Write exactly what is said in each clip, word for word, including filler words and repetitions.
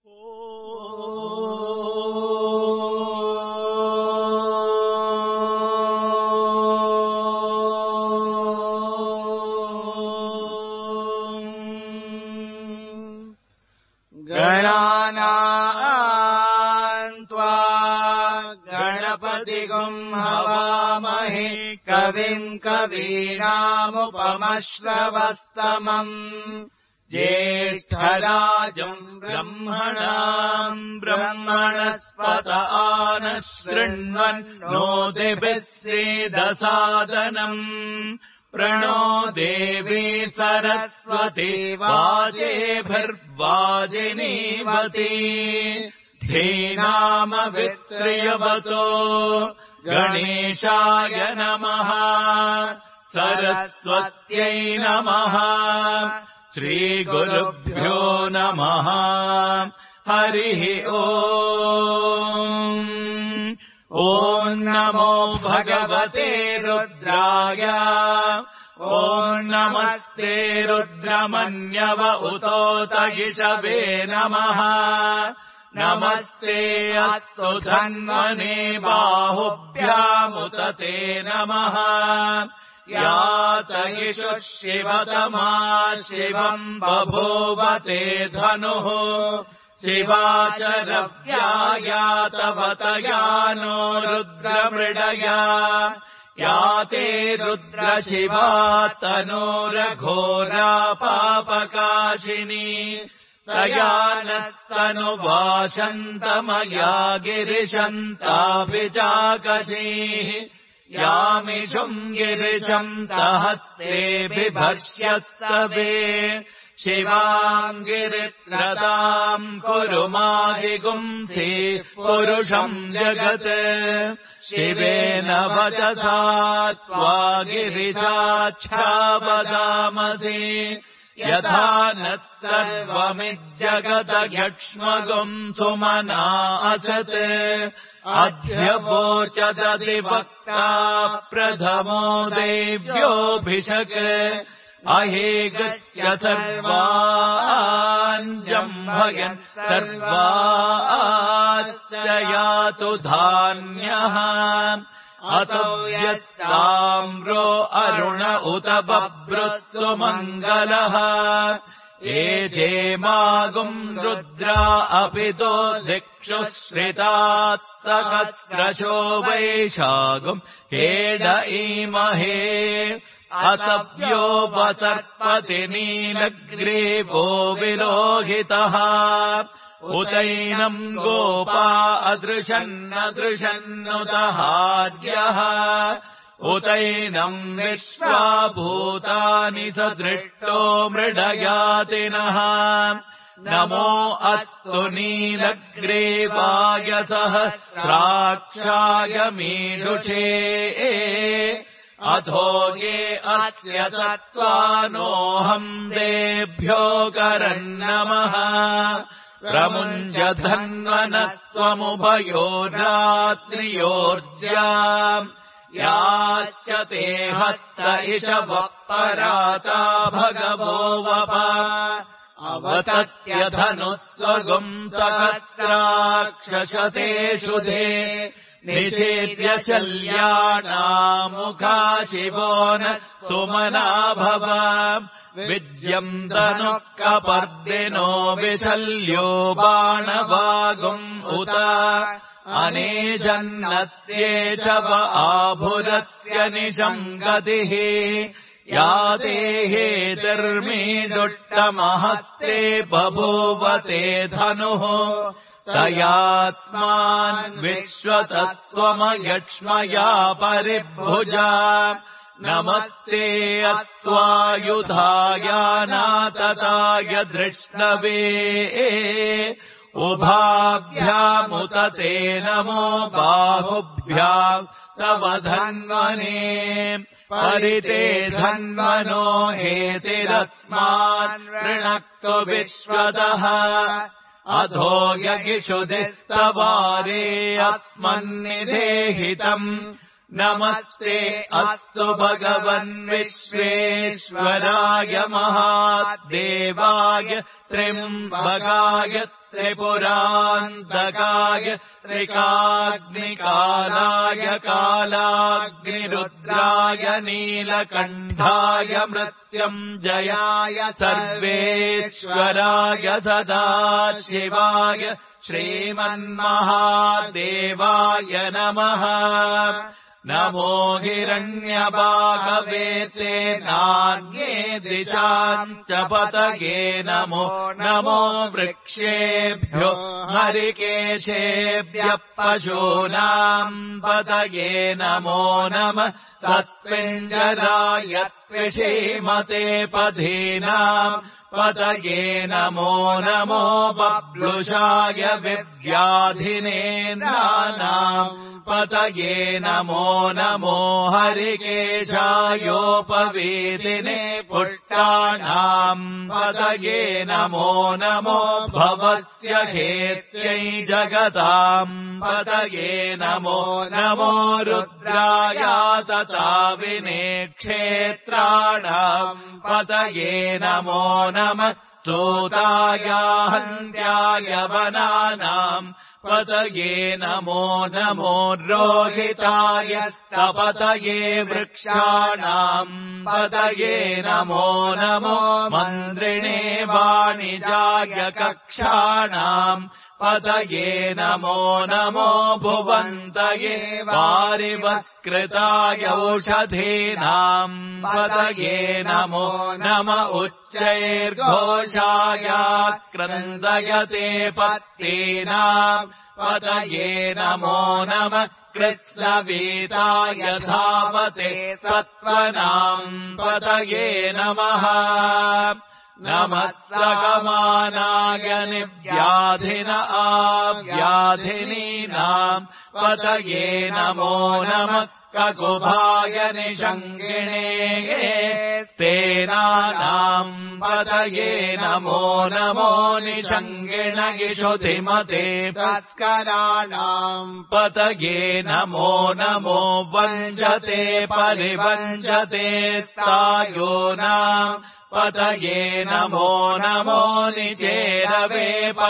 गणानाम् त्वा गणपतिगुम् हवामहे कविम् कवीनामुपमश्रवस्तमम् ज्येष्ठराजम् ब्रह्मणाम् ब्रह्मणस्पत आनः शृण्वन्नोतिभिः सीदसादनम् प्रणो देवी सरस्वती वाजेभिर्वाजिनीवती धीनामवित्र्यवतो गणेशाय नमः सरस्वत्यै नमः श्रीगुरुभ्यो नमः हरिः ओम् ॐ नमो भगवते रुद्राय ॐ नमस्ते रुद्रमन्यव उतोत इषवे नमः नमस्ते अस्तु धन्वने बाहुभ्यामुत ते नमः यात इषुः शिवतमा शिवम् बभूवते धनुः शिवा च रव्यायातवतया नो रुद्रमृडया याते रुद्रशिवा तनूरघोरा पापकाशिनी तया नस्तनुवाशन्तमया गिरिशन्ताभिचाकशीः यामिषुम् गिरिशन्तहस्ते बिभर्ष्यस्तवे शिवाम् गिरित्रदाम् कुरु माहिगुंसि पुरुषम् जगत् शिवेन वचसा त्वा गिरिशाच्छावदामसि यथा नः सर्वमिज्जगदयक्ष्मगुम् सुमना असत् अध्यवोचदधिवक्ता प्रथमो देव्योऽभिषक् अहेगस्य सर्वान् जम्भयन् सर्वाश्च यातु धान्यः असौ यस्ताम्रो अरुण उत बभ्रुत्सु मङ्गलः एजेमागुम् रुद्रा अपि तो दिक्षुः श्रितात्तकस्रशो वैशागुम् हेड ईमहे अतव्योपसर्पति नीलग्रीवो विलोहितः उतैनम् गोपा अदृशन्नदृशन्नुतहार्यः उतैनम् विश्वाभूतानि सदृष्टो मृडयातिनः नमो अस्तु नीलग्रीवाय सहस्राक्षाय मीढुषे अथो ये अस्य सत्त्वानोऽहम् देभ्यो करन्नमः प्रमुञ्च धन्वनस्त्वमुभयोरात्रियोर्ज्याम् याश्च ते हस्त इषवः पराता भगवो वप अवतत्यधनुः स्वगुम् सहस्राक्षशतेषु धे निषेद्य शल्यानामुखा शिवो न सुमना भव विद्यम् धनुः कपर्दिनो विशल्यो बाणवागुम् उत अनेजन्नस्येषव आभुरस्य निशङ्गतिः या देहेतिर्मीदुष्टमहस्ते बभूवते धनुः तयास्मान् विश्वतस्त्वमयक्ष्मया परिभुजा नमस्ते अस्त्वायुधायानातताय धृष्णवे उभाभ्यामुत ते नमो बाहुभ्याम् तव धन्वने परिते धन्वनो हेतिरस्मान् ऋणक्तु विश्वतः अधो यगिषुदिस्तवारे अस्मन्निधेहितम् नमस्ते अस्तु भगवन् विश्वेश्वराय महादेवाय त्र्यम्बकाय त्रिपुरान्तकाय त्रिकाग्निकालाय कालाग्निरुद्राय नीलकण्ठाय मृत्युञ्जयाय सर्वेश्वराय सदाशिवाय श्रीमन्महादेवाय नमः। नमो हिरण्यबाहवे नान्ये दिशाम् च पतये नमो नमो वृक्षेभ्यो हरिकेशेभ्यः पशूनाम् पतये नमो नमः। तस्मिञ्जराय त्विषीमते पथीनाम् पतये नमो नमो बब्लुषाय विव्याधिनेन्द्राणाम् पतये नमो नमो हरिकेशायोपवीतिने पुष्टाणाम् पतये नमो नमो भवस्य हेत्यै जगताम् पतये नमो नमो रुद्राय तथा विने क्षेत्राणाम् पतये नमो नमः। सूताय हन्त्याय वनानाम् पतये नमो नमो रोहिताय स्तपतये वृक्षाणाम् पतये नमो नमो मन्द्रिणे वाणिजाय कक्षाणाम् पतये नमो नमो भुवन्तये वारिवस्कृताय औषधीनाम् पतये नमो नम उच्चैर्घोषाय क्रन्दयते पत्तीनाम् पतये नमो नमः। कृत्स्नवीताय धावते सत्त्वनाम् पतये नमः। नमः सकमानाय निव्याधिन आव्याधिनीनाम् पतये नमो नमः। ककुभाय निषङ्गिणे तेनानाम् पतये नमो नमो निषङ्गिण इषुधिमते तस्कराणाम् पतये नमो नमो वञ्चते परिवञ्चते स्थायोनाम् पतये नमो नमो निचेरवे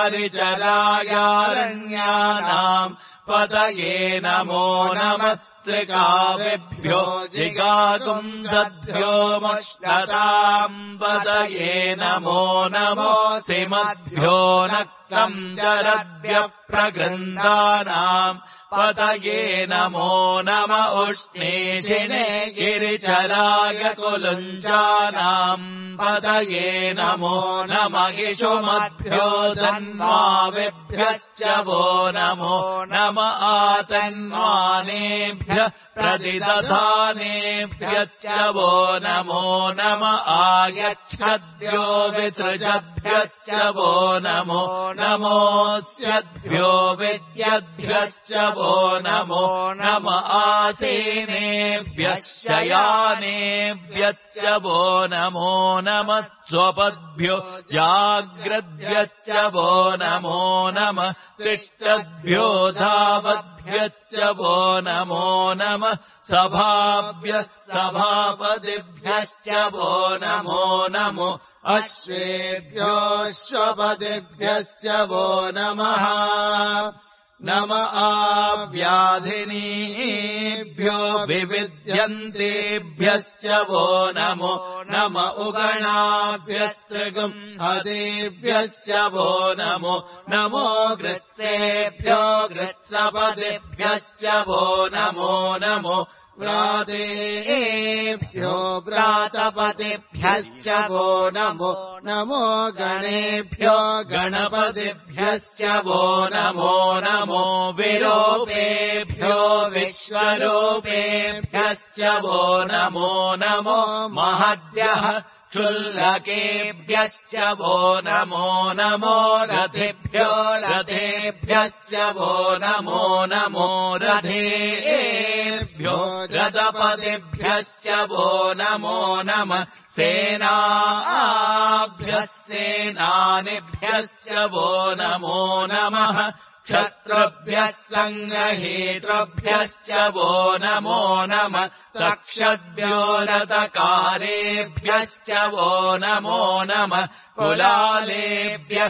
परिचरायारण्यानाम् पतये नमो नमः। त्रिकाव्यभ्यो जिगाकुंसद्भ्यो मुष्णताम् पतये नमो नमो सिमद्भ्यो नक्तम् चरद्भ्यः प्रगृन्दानाम् पतये नमो नम उष्णीषिणे गिरिचराय कुलुञ्जानाम् पतये नमो नम इषुमद्भ्यो धन्वाविभ्यश्च वो नमो नम आतन्वानेभ्यः प्रतिदधानेभ्यश्च वो नमो नम आयच्छद्भ्यो विसृजद्भ्यश्च वो नमो नमोऽस्यद्भ्यो विद्यद्भ्यश्च वो नमो नम आसीनेभ्यः शयानेभ्यश्च वो नमो नमः। स्वपद्भ्यो जाग्रद्भ्यश्च वो नमो नमः। तिष्ठद्भ्यो धावद्भ्यश्च वो नमो नमः। सभाभ्यः सभापतिभ्यश्च वो नमो नमो अश्वेभ्योऽश्वपतिभ्यश्च वो नमः। नम आव्याधिनीभ्यो विविध्यन्तेभ्यश्च वो नमो नम उगणाभ्यस्त्रिगुम् हदेभ्यश्च वो नमो नमो गृत्सेभ्यो गृत्सपतिभ्यश्च वो नमो नमो व्रातेभ्यो व्रातपतिभ्यश्च वो नमो नमो गणेभ्यो गणपतिभ्यश्च वो नमो नमो विरूपेभ्यो विश्वरूपेभ्यश्च वो नमो नमो महद्यः क्षुल्लकेभ्यश्च वो नमो नमो रथेभ्यो रथेभ्यश्च वो नमो नमो रथेभ्यो रथपतिभ्यश्च वो नमो नमः। सेनाभ्यः सेनानिभ्यश्च वो नमो नमः। क्षत्र शत्रुभ्यः सङ्ग्रहेतृभ्यश्च वो नमो नमः तक्षद्भ्यो रथकारेभ्यश्च वो नमो नमः कुलालेभ्यः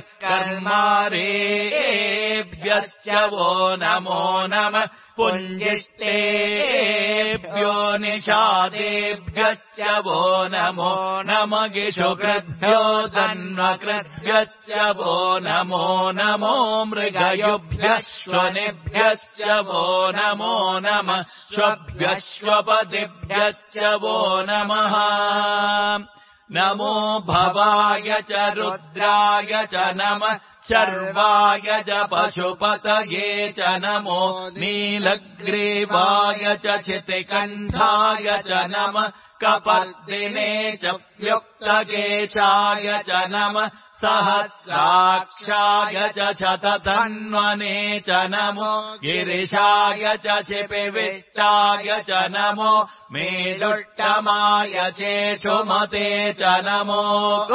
कर्मारेभ्यश्च वो नमो नमः पुञ्जिष्टेभ्यो निषादेभ्यश्च वो नमो नमः गिषुकृद्भ्यो धन्वकृद्भ्यश्च वो नमो नमो मृगयुभ्यः श्वनेभ्यश्च वो नमो नमः श्वभ्यश्वपतिभ्यश्च वो नमः नमो भवाय च रुद्राय च नमः शर्वाय च पशुपतये च नमो नीलग्रीवाय च क्षितिकण्ठाय च नमः कपर्दिने च युक्तकेशाय च नमः सहस्राक्षाय च शतधन्वने च नमो गिरिशाय च शिपिविष्टाय च नमो मेदुष्टमाय चेषुमते च नमो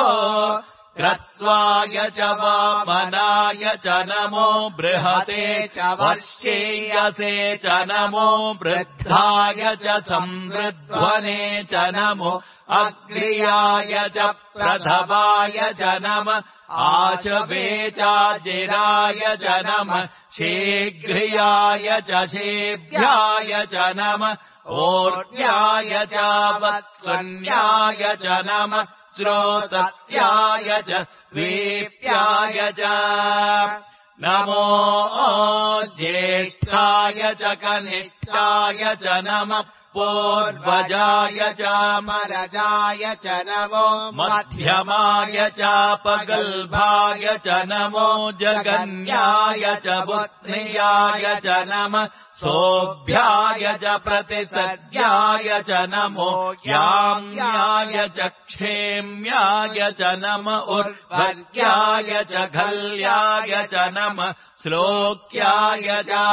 ह्रस्वाय च वामनाय च नमो बृहते च वर्षेयसे च नमो वृद्धाय च संवृध्वने च नमो अग्र्याय च प्रथवाय च नमः आशवे चाजिराय च नमः शीघ्र्याय च शेभ्याय च नमः ओर्ध्याय च वत्सन्याय च नमः श्रोतस्याय च द्वीप्याय च नमो ज्येष्ठाय च कनिष्ठाय च नमः पूर्वजाय च मरजाय च नमो मध्यमाय च पगल्भाय च नमो जगन्याय च बुद्ध्याय च नमः सोऽभ्याय च प्रतिसर्याय च नमो याम्याय च क्षेम्याय च नम उर्वर्याय च घल्याय च नमः श्लोक्याय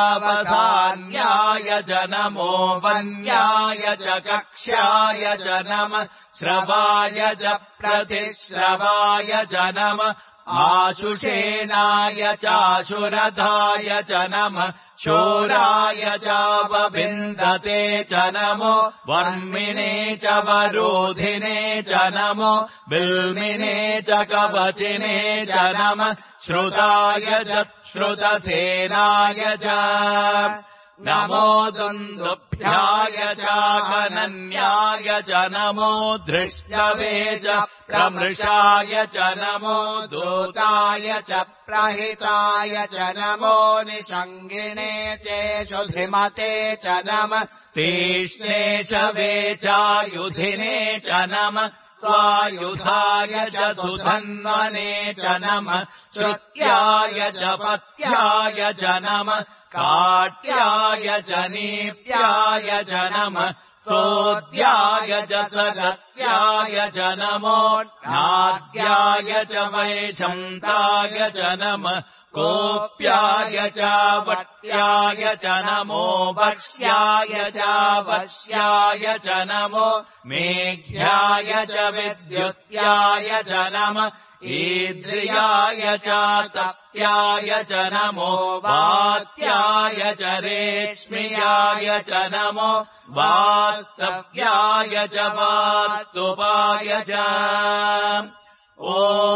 चावधान्याय च नमो वन्याय च कक्ष्याय च नमः श्रवाय च प्रतिश्रवाय च नमः आशुषेणाय चाशुरधाय च नमः शूराय चावविन्दते च नमो वर्मिणे च वरोधिने च नमो बिल्मिने च कवचिने च नमः श्रुताय च श्रुतसेनाय च नमो दुन्दुभ्याय चाकनन्याय च नमो धृष्टवे च प्रमृषाय च नमो दूताय च प्रहिताय च नमो निषङ्गिणे चेषुधिमते च नमः तीक्ष्णे शवे चायुधिने च नमः स्वायुधाय च सुधन्वने च नमः श्रुत्याय च पत्याय च नमः काट्याय च नीप्याय च नमः सोद्याय च सदस्याय च नमो नाद्याय च वैशन्ताय च नमः कोप्याय च वट्याय च नमो वक्ष्याय च वश्याय च नमो मेघ्याय च विद्युत्याय च नमः ईद्रियाय च तप्याय च नमो वात्याय च रेश्म्याय च नमो वास्तव्याय च वास्तुपाय च ॐ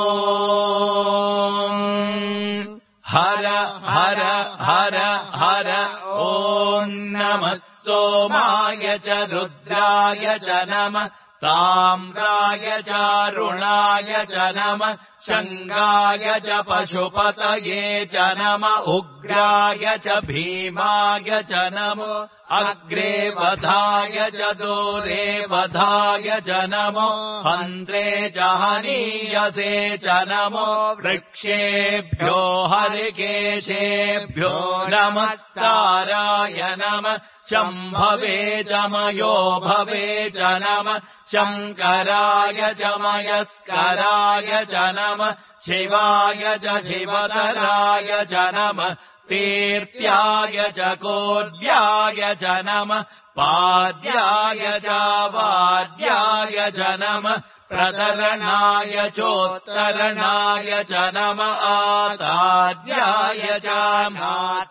हर हर हर हर ॐ नमः सोमाय च रुद्राय च नमः ताम्राय चारुणाय च नमः शङ्गाय च पशुपतये च नमः उग्राय च भीमाय च नमो अग्रे वधाय च दूरे वधाय च नमो हन्त्रे च हनीयसे च नमो वृक्षेभ्यो हरिकेशेभ्यो नमस्काराय नमः शम्भवे च मयो भवे च नमः शङ्कराय च मयस्कराय च नमः शिवाय च शिवतराय च नमः तीर्थ्याय च कोड्याय च नमः पाद्याय च वाद्याय च नमः प्रतरणाय चोत्तरणाय च नमः आताद्याय च नात्याय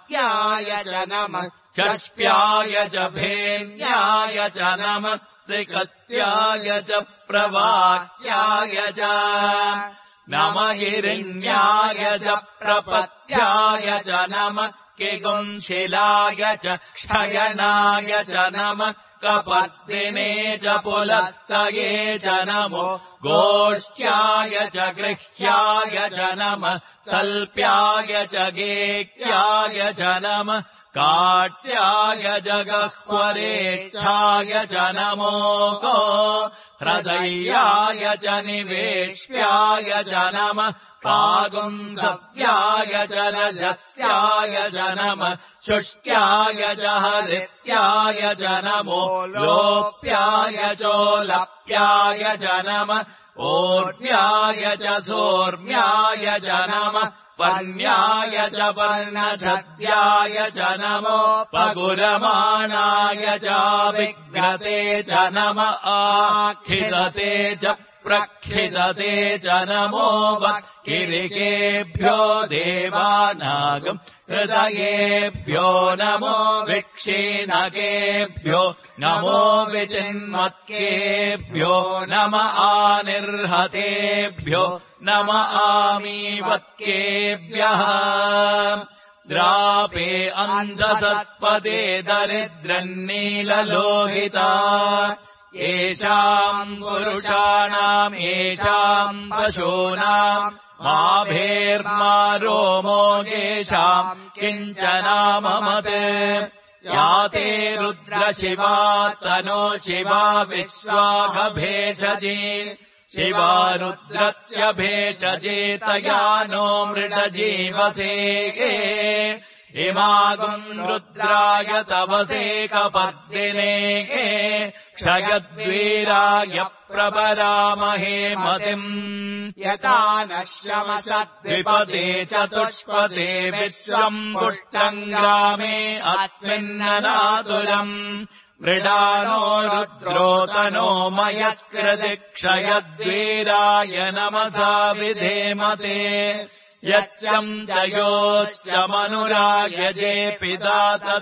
षष्ट्याय च नमः षष्ट्याय च भेन्याय च नमः त्रिकत्याय च प्रवाह्याय च नमः हिरण्याय च प्रपत्याय च नमः किगुंशिलाय च क्षयनाय च नमः कपर्दिने च पुलस्तये च नमो गोष्ठ्याय च गृह्याय च नमः तल्प्याय च गेक्याय च नमः काट्याय च गह्वरेष्ठाय च नमो गो हृदयाय च निवेश्याय च नमः पागुंसव्याय च रजस्याय च नमः शुष्क्याय च हरित्याय च नमो लोप्याय चोलप्याय च नमः ओर्म्याय च सोर्म्याय च नमः पर्ण्याय च पर्णछद्याय च नमो पगुरमाणाय च विघ्नते च नमः आखिदते च प्रक्षिदते च नमो वक्किरिकेभ्यो देवानागम् हृदयेभ्यो नमो विक्षीणकेभ्यो नमो विचिन्मत्केभ्यो नम आनिर्हतेभ्यो नम आमीवत्केभ्यः द्रापे अन्धसस्पदे दरिद्रन्नीललोहिता येषाम् पुरुषाणाम् येषाम् पशूनाम् माभेर्मा रोमो येषाम् किञ्चनाममत् याते रुद्रशिवा तनो शिवा विश्वाघभेषजे शिवा रुद्रस्य भेषजेतया नो मृडजीवसे इमागुम् रुद्राय तवसे कपर्दिने क्षयद्वीराय प्रपरामहे मतिम् यथा नः शमसद्विपदे चतुष्पदे विश्वम् पुष्टम् ग्रामे अस्मिन्ननातुलम् मृडानो रुद्रोतनो मयत्कृति क्षयद्वीराय नमसा विधेमते यच्चम् च योश्च मनुरायजे पिता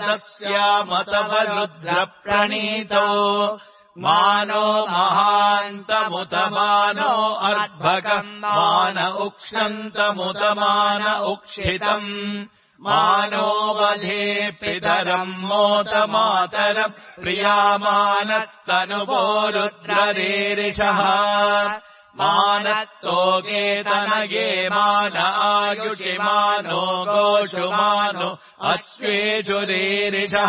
तदस्यामतवरुद्रप्रणीतो मानो महान्तमुत मानो अर्भकम् मान उक्षन्तमुतमान उक्षितम् मानो वधे पितरम् मोत मातरम् प्रियामानस्तनुवो रुद्ररेरिषः मानस्तोकेतनये मान आयुषि मानो गोषु मानो अश्वेषु रेरिषः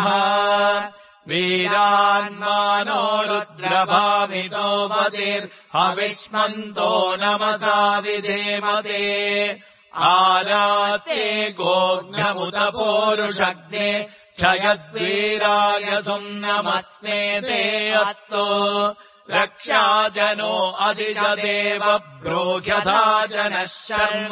वीरान्मानो रुद्रभामितो वतिर्हविष्मन्तो नमसा विधेमते आराते गोघ्नमुत पोरुषग्ने क्षयद्वीराय सुम्नमस्मे ते अस्तो रक्षाजनो अधिजदेव ब्रूह्यथा जनः शर्म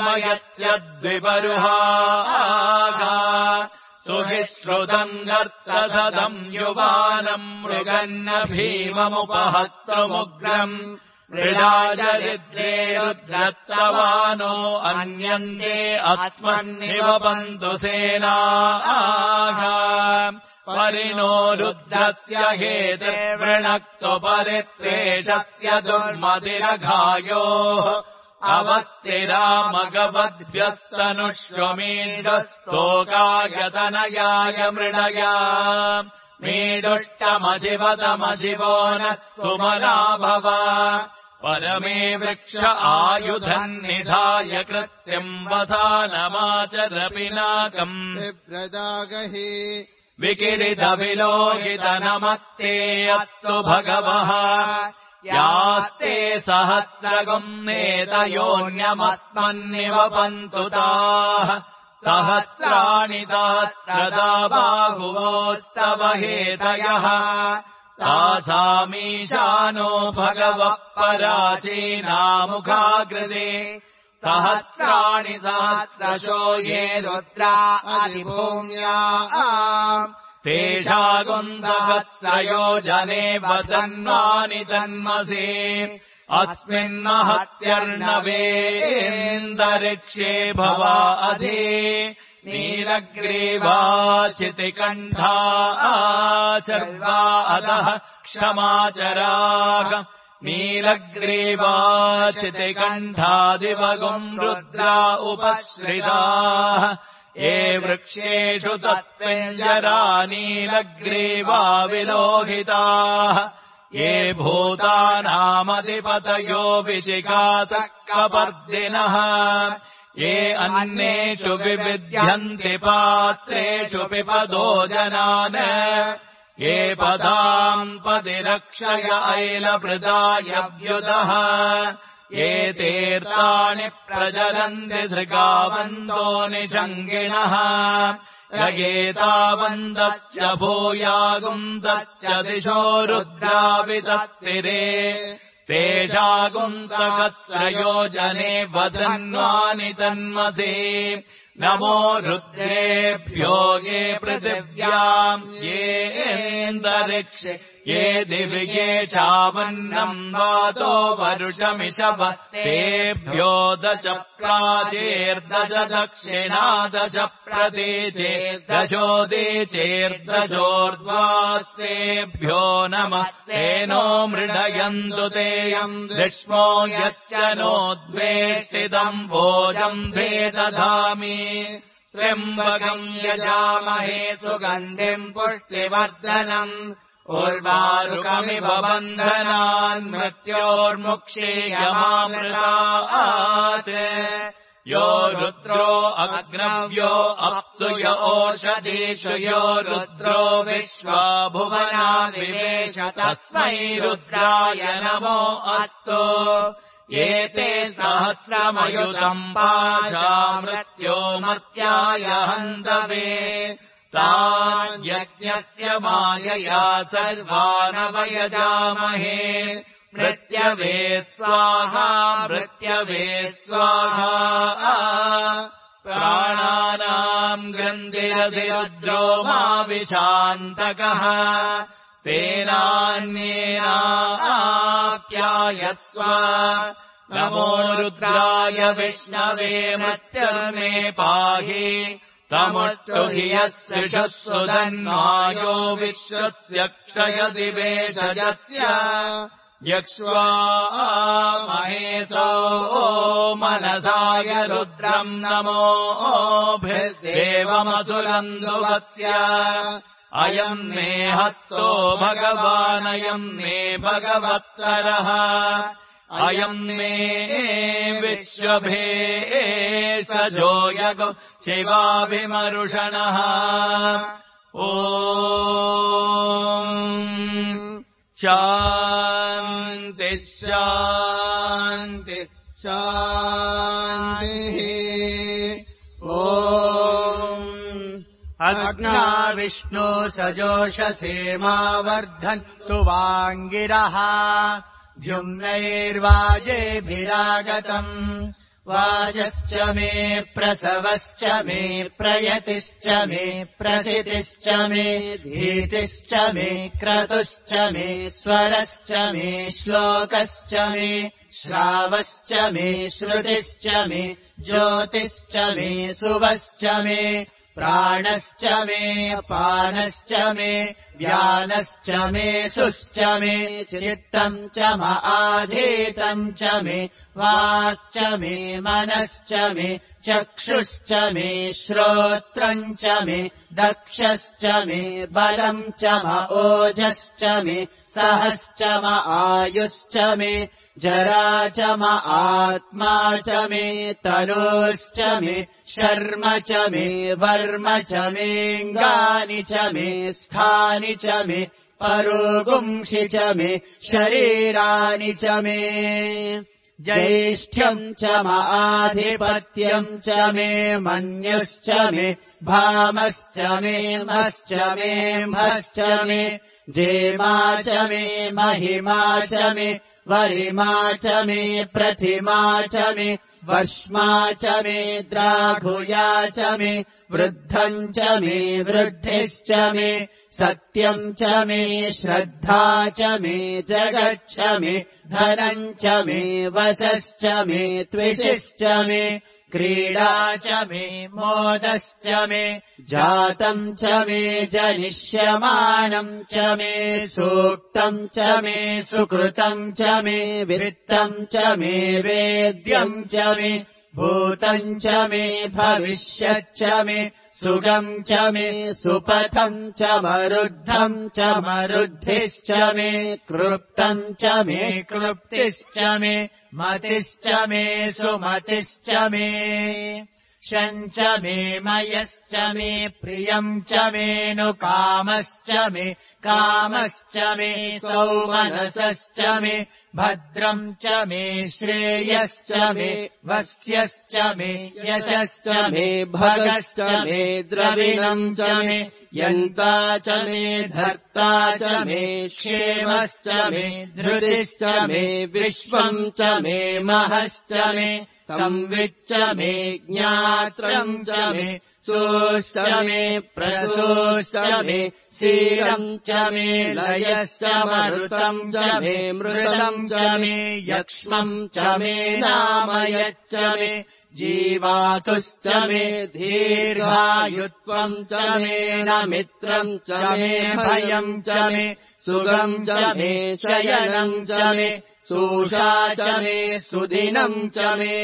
यच्चद्विपरुहागा तुहि श्रुतम् गर्तसदम् युवानम् मृगन्न भीममुपहत्तुमुग्रम् मृडाचरिद्रे रुद्रस्तवानो अन्यन्ते अस्मन्निवपन्तु सेनागा परिणो रुद्रस्य हेते वृणक्तु परित्रेषस्य दुर्मतिरघायोः अवस्तिरामगवद्भ्यस्तनुष्वमीडस्तोकायतनयाय मृडया मीडुष्टमशिवतमशिवो नः सुमना भव परमे वृक्ष आयुधन्निधाय कृत्यम् वधानमाचर पिनाकम् विप्रदागहि विकिरितविलोहित नमस्ते अस्तु भगवः यास्ते सहस्रगुम्नेतयोन्यमस्मन्निवपन्तु ताः सहस्राणि सहस्रदा बाहुवोस्तव हेतयः तासामीशानो भगवः पराचीनामुखाकृते सहस्राणि सहस्रशो ये रुद्रा अधिभूम्या तेषागुन्दहस्रयोजने वदन्वानि तन्मसे अस्मिन्महत्यर्णवेन्दरिक्षे भवा अधि नीलग्रीवाचितिकण्ठा चर्वा अधः क्षमाचराः नीलग्रीवाचितिकण्ठादिवगुम् रुद्रा उपश्रिताः ये वृक्षेषु तत्पिञ्जरा नीलग्रीवा विलोहिताः ये भूतानामधिपतयो विशिखातः कपर्दिनः ये अन्येषु विविध्यन्ति पात्रेषु पिपदो जनान् ये पदाम् पदिरक्षय ऐलभृदायव्युदः ये तीर्थानि प्रचलन्ति धृगावन्तो निषङ्गिणः यगेतावन्दस्य भूयागुन्दस्य दिशो रुद्रावितस्तिरे तेषागुम् सहस्रयोजने वदन्वानि तन्मसि नमो रुद्रेभ्यो ये पृथिव्याम् येऽन्तरिक्षे ये दिव्ये चावन्नम् वातो वरुषमिषवस्तेभ्यो दश प्राचेर्दश दक्षिणा दश प्रतीचेर्दशोदीचेर्दशोर्ध्वास्तेभ्यो नमस्तेनो मृडयन्तु तेयम् दृष्मो यश्च नोद्वेष्टितम् भोजम् ते दधामि त्र्यम्बकम् यजामहे सुगन्धिम् पुष्टिवर्धनम् उर्वारुकमिव बन्धनान् मृत्योर्मुक्षीयमामृतात् यो रुद्रो अग्नव्यो अप्सु य ओषधीषु यो रुद्रो विश्वा भुवना विवेश तस्मै रुद्राय नमो अस्तु एते सहस्रमयुतम् पाशा मृत्यो मर्त्याय हन्तवे तान् यज्ञस्य मायया सर्वानवयजामहे मृत्यवे स्वाहा मृत्यवे स्वाहा प्राणानाम् ग्रन्थिरधिरुद्रो मा विशान्तकः तेनान्येनाप्यायस्व नमो रुद्राय विष्णवे मृत्युर्मे पाहि तमुष्टु हि यस्विषः सुधन्वायो विश्वस्य क्षयदिवेशजस्य यक्ष्वा महेशो मनसाय रुद्रम् नमोभिर्देवमसुरन्दुवस्य अयम् मे हस्तो भगवानयम् मे भगवत्तरः अयम् मे विश्वभेषजो यगो शिवाभिमरुषणः ॐ शान्ति शान्ति शान्तिः ॐ अग्ना विष्णो सजोषसेमावर्धन्तु वाङ्गिरः द्युम्नैर्वाजेभिरागतम् वाजश्च मे प्रसवश्च मे प्रयतिश्च मे प्रसितिश्च मे धीतिश्च मे क्रतुश्च मे स्वरश्च मे श्लोकश्च मे श्रावश्च मे श्रुतिश्च मे ज्योतिश्च मे सुवश्च मे प्राणश्च मे पानश्च मे व्यानश्च मे सुश्च मे चित्तम् च म आधीतम् च मे वाक्च मे मनश्च मे चक्षुश्च मे श्रोत्रम् च मे दक्षश्च मे बलम् च म ओजश्च मे सहश्च म आयुश्च मे जरा च म आत्मा च मे तनूश्च मे शर्म च मे वर्म च मेऽङ्गानि च मे स्थानि च मे परोगुंषि च मे शरीराणि च मे ज्येष्ठ्यम् च म आधिपत्यम् च मे मन्युश्च मे भामश्च मे मश्च मे म्भश्च मे जेमा च मे महिमा च मे वरिमा च मे प्रतिमा च मे वर्ष्मा च मे द्राघुया च मे वृद्धम् च मे वृद्धिश्च मे सत्यम् च मे श्रद्धा च मे जगच्च मे धनम् च मे वसश्च मे त्विषिश्च मे क्रीडा च मे मोदश्च मे जातम् च मे जनिष्यमाणम् च मे सूक्तम् च मे सुकृतम् च मे वित्तम् च मे वेद्यम् च मे भूतम् च मे भविष्यच्च मे सुगम् च मे सुपथम् च मरुद्धम् च मरुद्धिश्च मे कृप्तम् च मे कृप्तिश्च मे मतिश्च मे सुमतिश्च मे शञ्च मे मयश्च मे प्रियम् च मे नु कामश्च मे कामश्च मे सौमनसश्च मे भद्रम् च मे श्रेयश्च मे वस्यश्च मे यशश्च मे भगश्च मे द्रविणम् च मे यन्ता च मे धर्ता च मे क्षेमश्च मे धृतिश्च मे विश्वम् च मे महश्च मे संविच्च मे ज्ञात्रम् च मे सोश्च मे प्रसोश्च मे शीलम् च मे लयश्च मरुतम् च मे मृतम् च मे यक्ष्मम् च मे नामयच्च मे जीवातुश्च मे दीर्घायुत्वम् च मे न मित्रम् च मे भयम् च मे सुगम् च मे शयनम् च मे सूषा च मे सुदिनम् च मे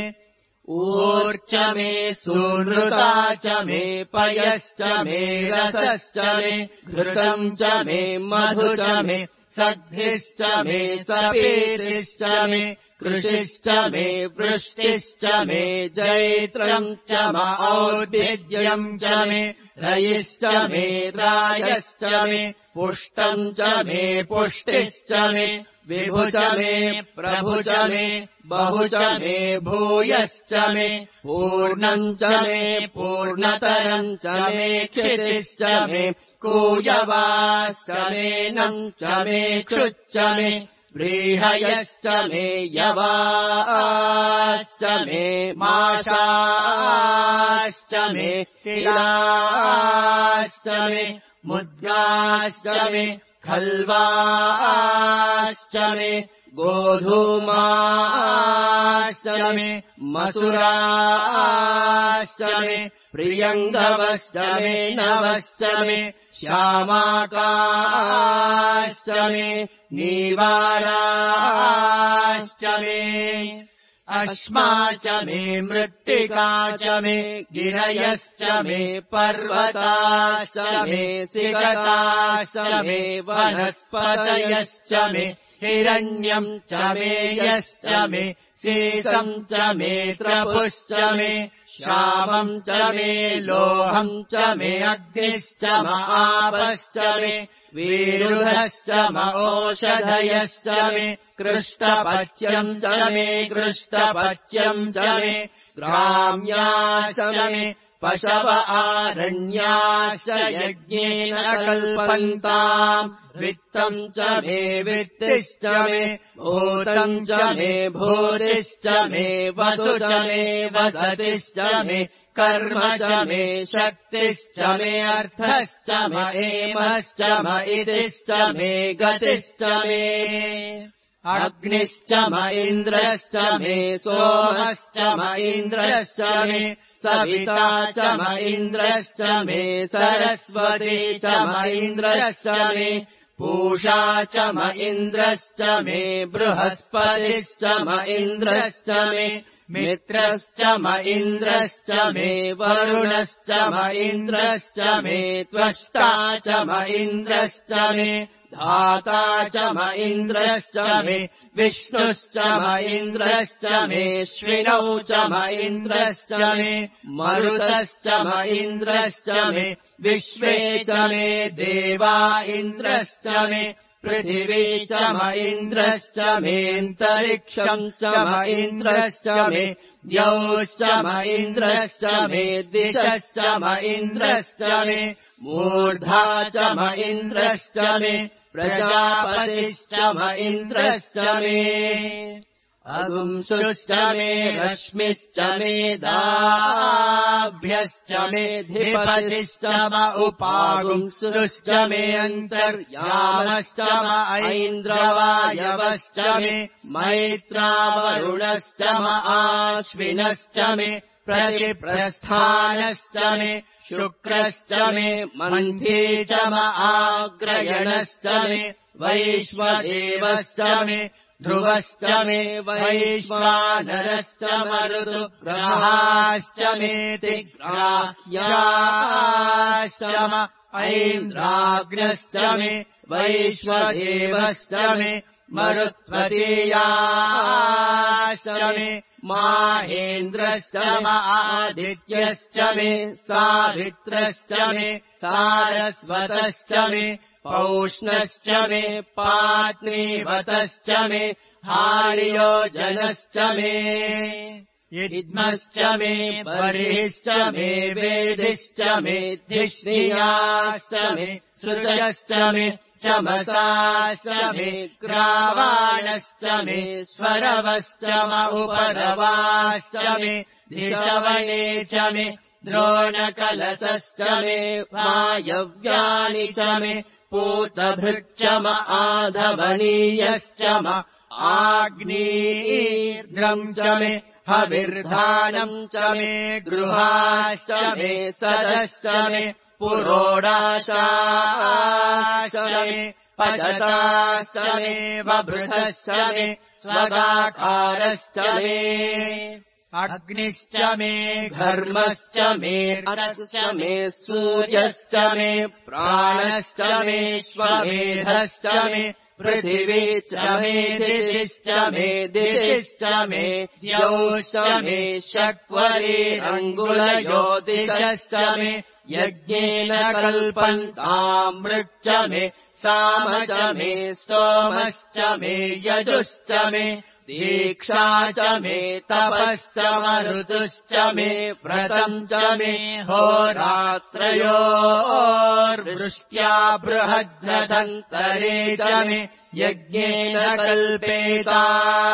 ऊर्च मे सुनृता च मे पयश्च मे रसश्च मे घृतम् च मे मधु च मे सद्भिश्च मे सपीतिश्च मे कृषिश्च मे वृष्टिश्च मे जैत्रम् च औद्भिद्यम् च मे रयिश्च मे रायश्च मे पुष्टम् च मे पुष्टिश्च मे विभु च मे प्रभु च मे बहु च मे भूयश्च मे पूर्णम् च मे पूर्णतरम् च मे क्षितिश्च मे कूयवाश्च मे नम् च मे क्षुच्च मे व्रीहयश्च मे यवाश्च मे माशाश्च मे तिलाश्च मे मुद्गाश्च मे खल्वाश्च मे गोधूमाश्च मे मसुराश्च मे प्रियङ्गवश्च मे नवश्च मे श्यामाकाश्च मे नीवाराश्च मे अश्मा च मे मृत्तिका च मे गिरयश्च मे पर्वताश्च मे सिगताश्च मे वनस्पतयश्च मे हिरण्यम् च मे यश्च मे सीसम् च मे त्रपुश्च मे श्यामम् च मे लोहम् च मे अग्निश्च म आपश्च मे वीरुधश्च म ओषधयश्च मे कृष्टपच्यम् च मे कृष्टपच्यम् च मे ग्राम्याश्च मे पशव आरण्याश्च यज्ञेन कल्पन्ताम् वित्तम् च मे वित्तिश्च मे भूतम् च मे भूतिश्च मे वसु च मे वसतिश्च मे कर्म च मे शक्तिश्च मे अर्थश्च म एमश्च म इतिश्च मे गतिश्च मे अग्निश्च म इन्द्रश्च मे सोमश्च म इन्द्रश्च मे सविता च म इन्द्रश्च मे सरस्वती च म इन्द्रश्च मे पूषा च म इन्द्रश्च मे बृहस्पतिश्च म इन्द्रश्च मे मित्रश्च म इन्द्रश्च मे वरुणश्च म इन्द्रश्च मे त्वष्टा च म इन्द्रश्च मे धाता च म इन्द्रश्च मे विष्णुश्च म इन्द्रश्च मे श्विनौ च म इन्द्रश्च मे मरुतश्च म इन्द्रश्च मे विश्वे च मे देवा इन्द्रश्च मे पृथिवी च म इन्द्रश्च मेऽन्तरिक्षम् च म इन्द्रश्च मे द्यौश्च म इन्द्रश्च मे दिशश्च म इन्द्रश्च मे मूर्धा च म इन्द्रश्च मे प्रजापतिश्च म इन्द्रश्च मे अगुंसुश्च मे रश्मिश्च मे दाभ्यश्च मे धिपतिश्च म उपागुंसुश्च मे अन्तर्यामश्च म ऐन्द्रवायवश्च मे मैत्रावरुणश्च म आश्विनश्च मे प्रतिप्रस्थानश्च मे शुक्रश्च मे मन्थी च म आग्रयणश्च मे वैश्वदेवश्च मे ध्रुवश्च मे वैश्वानरश्च मरुतुग्रहाश्च मेति ग्राह्याश्च म ऐन्द्राग्नश्च मे वैश्वदेवश्च मे मरुत्वतीयाश्च मे माहेन्द्रश्च म आदित्यश्च मे सावित्रश्च मे सारस्वतश्च मे पौष्णश्च मे पात्नीवतश्च मे हार्योजनश्च मे इद्मश्च मे बर्हिश्च मे वेदिश्च मे धिष्णियाश्च मे सृजश्च मे चमसाश्च मे ग्रावाणश्च मे स्वरवश्च म उपरवाश्च मे धिषवणे च मे द्रोणकलशश्च मे वायव्यानि च मे पूतभृच्च म आधवनीयश्च म आग्नेर्द्रम् च मे हविर्धानम् च मे गृहाश्च मे सदश्च मे पुरोडाशाश्च मे पचसाश्च मे वभृतश्च मे स्वगाकारश्च मे अग्निश्च मे घर्मश्च मे रसश्च मे सूर्यश्च मे प्राणश्च मे श्वमेधश्च मे पृथिवी च मे दितिश्च मे दितिश्च मे द्यौश्च मे षट्वरीरङ्गुलयोदितश्च मे यज्ञेन कल्पन्तामृच्च मे साम च मे स्तोमश्च मे यजुश्च मे दीक्षा च मे तपश्च मरुतुश्च मे व्रतम् च मे होरात्रयोर्वृष्ट्या बृहद्रथन्तरे च मे यज्ञेन कल्पेता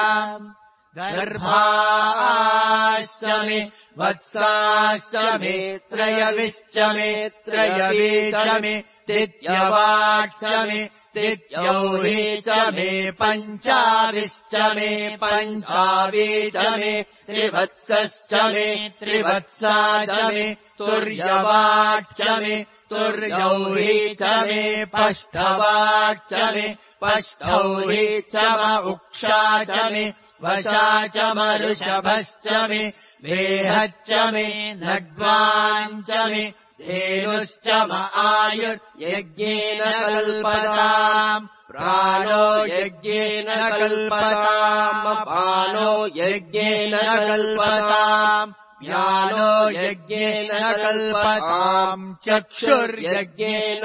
गर्भाश्च मे वत्साश्च मे त्रयविश्च मे त्रयवी च मे तित्यवाक्ष मे तित्यौही च मे पञ्चाविश्च मे पञ्चावी च मे त्रिवत्सश्च मे त्रिवत्सा च मे तुर्यवाक्ष मे तुर्यौही च मे पष्ठवाक्ष मे पष्ठौही च म उक्षा च मे वशा च मरुषभश्च मे वेहच्च मे नड्वाञ्च मे धेनुश्च म आयुर्यज्ञेन कल्पताम् प्राणो यज्ञेन कल्पताम् अपानो यज्ञेन कल्पताम् ज्ञानो यज्ञेन कल्पताम् चक्षुर्यज्ञेन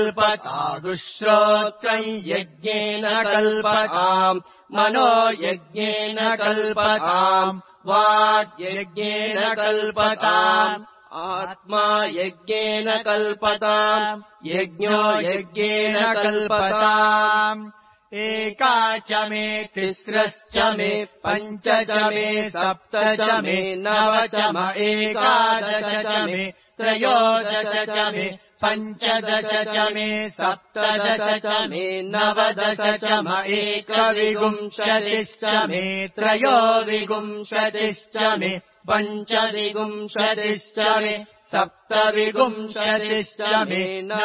कल्पतादुश्रोत्रम् यज्ञेन कल्पताम् मनो यज्ञेन कल्पताम् वाग्यज्ञेन कल्पताम् आत्मा यज्ञेन कल्पताम् यज्ञो यज्ञेन कल्पताम् एका च मे तिस्रश्च मे पञ्च च मे सप्त च मे नव च म एकादश च मे त्रयोदश च मे पञ्चदश च मे सप्तदश च मे नवदश च म एकविंशतिश्च मे त्रयोविंशतिश्च मे पञ्चविंशतिश्च मे सप्तविंशतिश्च मे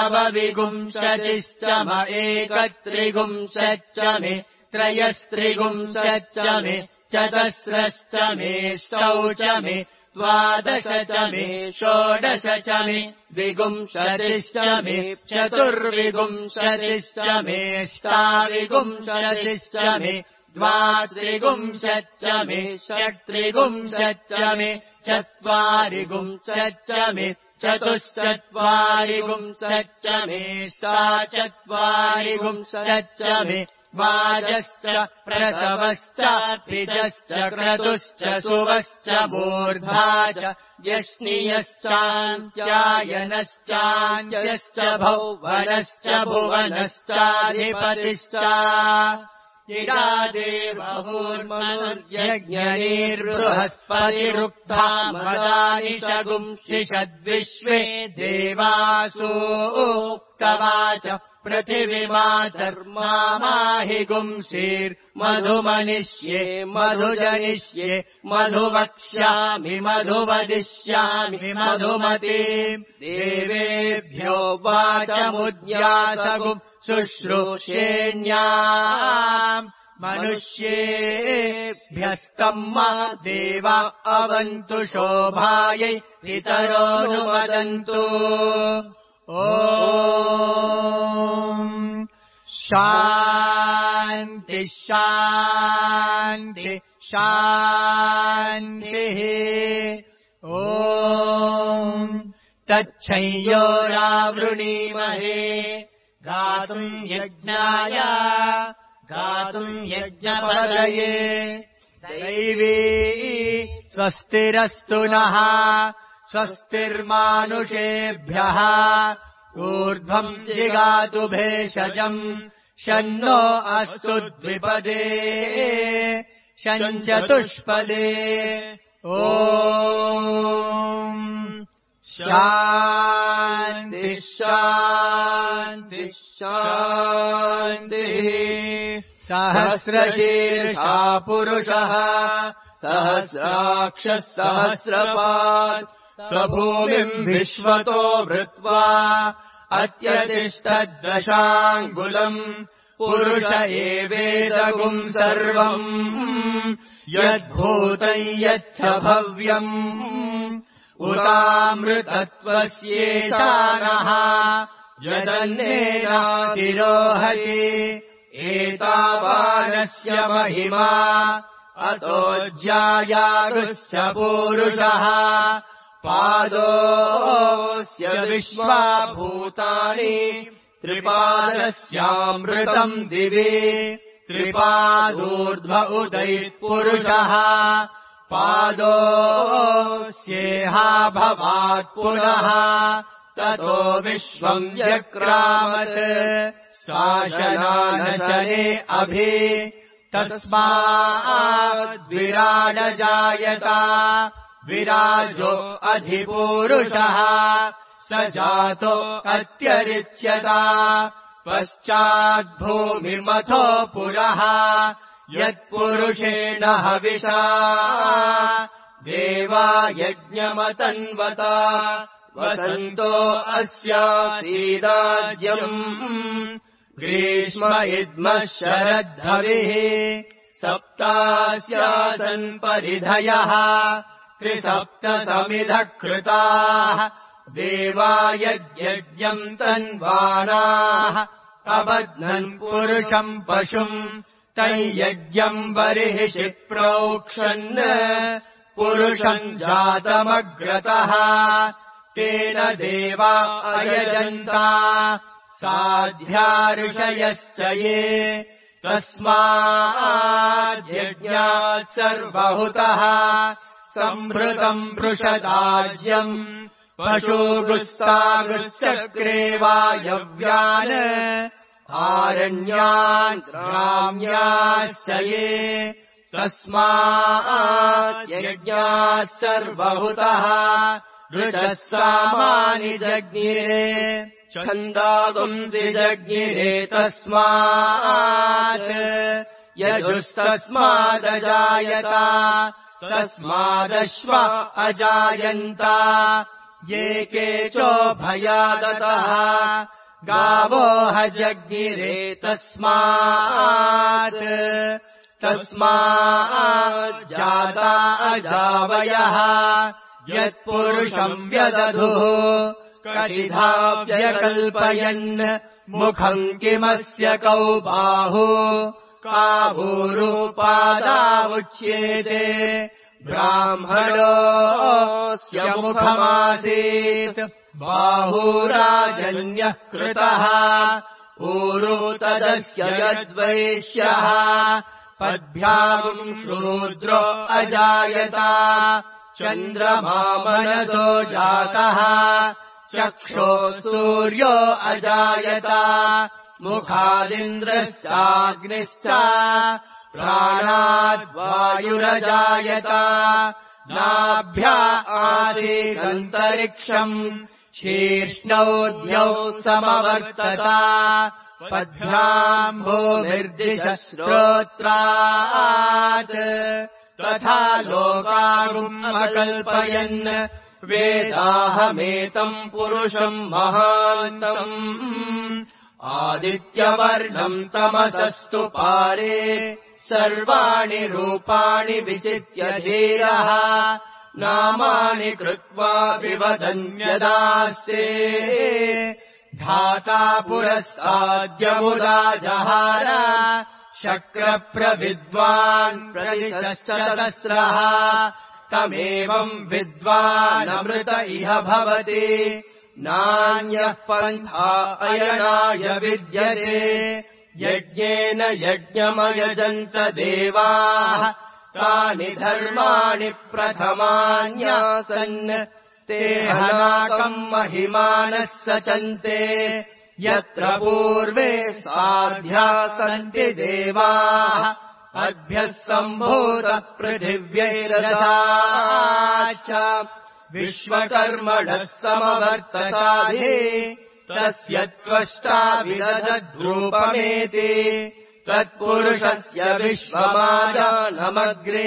नवविंशतिश्च म एकत्रिंशच्च मे त्रयस्त्रिंशच्च मे चतस्रश्च मे ष्टौ च मे द्वादश च मे षोडश च मे विंशतिश्च मे चतुर्विंशतिश्च मे अष्टाविंशतिश्च मे द्वात्रिंशच्च मे षट्त्रिंशच्च मे चत्वारिंशच्च मे चतुश्चत्वारिंशच्च मे षट्चत्वारिंशच्च मे वाजश्च प्रसवश्च द्विजश्च क्रतुश्च सुवश्च मूर्धा च यष्णियश्चान्त्यायनश्चान्त्यश्च भौवनश्च भुवनश्चाधिपतिश्च इडा देवहुर्मनुर्यज्ञनीर्बृहस्पतिरुक्था मदानि शगुंसिषद्विश्वे देवासूक्तवाच पृथिवीमातर्माहि गुंसीर्मधुमनिष्ये मधुजनिष्ये मधुवक्ष्यामि मधुवदिष्यामि मधुमतीम् देवेभ्यो वाचमुद्यासगुम् शुश्रूषेण्याम् मनुष्येभ्यस्तम् मा देवा अवन्तु शोभायै पितरोऽनुमदन्तु ॐ शान्ति शान्ति शान्तिः ॐ तच्छंयोरावृणीमहे गातुम् यज्ञाय गातुम् यज्ञपदये दैवी स्वस्तिरस्तु नः स्वस्तिर्मानुषेभ्यः ऊर्ध्वम् जिगातु भेषजम् शन्नो अस्तु द्विपदे शञ्चतुष्पदे ॐ शान्ति शान्ति शान्तिः सहस्रशीर्षा पुरुषः सहस्राक्षः सहस्रपात् स्वभूमिम् विश्वतो भृत्वा अत्यतिष्ठद्दशाङ्गुलम् पुरुष एवेदगुम् सर्वम् यद्भूतम् यच्च भव्यम् उतामृतत्वस्येषानः यदन्नेनातिरोहति एतावानस्य महिमा अतो ज्यायागुश्च पूरुषः पादोऽस्य विश्वाभूतानि त्रिपादस्यामृतम् दिवि त्रिपादूर्ध्व उदैत्पुरुषः पादोऽस्येहा भवात् पुनः ततो विश्वम् व्यक्रामत् शासनानशने अभि तस्माद्विराडजायता विराजो अधिपूरुषः स जातो अत्यरिच्यता पश्चाद्भूमिमथो पुरः यत्पुरुषेण हविषा देवा यज्ञमतन्वता वसन्तो अस्यासीदाज्यम् ग्रीष्म इद्मः शरद्धविः सप्तास्यासन् परिधयः त्रिसप्तसमिधः कृताः देवा यज्ञम् तन्वानाः अबध्नन् पुरुषम् पशुम् तञ्यज्ञम् बर्हिषि प्रोक्षन् पुरुषम् जातमग्रतः तेन देवा अयजन्ता साध्या ऋषयश्च ये तस्माद्यज्ञात् सर्वहुतः सम्भृतम् पृषदाज्यम् पशुगुस्तागुश्चक्रे वायव्यान् आरण्यान् ग्राम्याश्च ये तस्माद्यज्ञात् सर्वहुतः ऋषः सामानि जज्ञिरे छन्दागुंसि जज्ञिरे तस्मात् यजुस्तस्मादजायता तस्मादश्व अजायन्ता ये केचोभयादतः गावो हजज्ञिरे तस्मात् तस्माज्जाता अजावयः यत्पुरुषम् व्यदधुः कटिधाव्यकल्पयन् मुखम् किमस्य कौ बाहु कावूरुपादावुच्येते ब्राह्मणोऽस्य मुखमासीत् बाहुराजन्यः कृतः ऊरु तदस्य यद्वैश्यः पद्भ्याम् शूद्रो अजायता चन्द्रमा मनसो जातः चक्षो सूर्यो अजायता मुखादिन्द्रश्चाग्निश्च प्राणाद्वायुरजायत नाभ्या आसीदन्तरिक्षम् शीर्ष्णौ द्यौ समवर्तत पद्भ्याम् भूमिर्दिशश्रोत्रात् तथा लोकागुम् अकल्पयन् वेदाहमेतम् पुरुषम् महान्तम् आदित्यवर्णम् तमसस्तु पारे सर्वाणि रूपाणि विचित्य धीरः नामानि कृत्वा विवदन्यदास्ते धाता पुरस्ताद्यमुदा जहार शक्रप्रविद्वान् प्रतिशश्चतस्रः तमेवम् विद्वानमृत इह भवति नान्यः पन्था अयनाय विद्यते यज्ञेन यज्ञमयजन्त देवाः तानि धर्माणि प्रथमान्यासन् ते हनाकम् महिमानः सचन्ते यत्र पूर्वे साध्या सन्ति देवाः अद्भ्यः सम्भूतः पृथिव्यैरसाच्च विश्वकर्मणः समवर्तताधि तस्य त्वष्टा विदधद्रूपमेति तत्पुरुषस्य विश्वमाजानमग्रे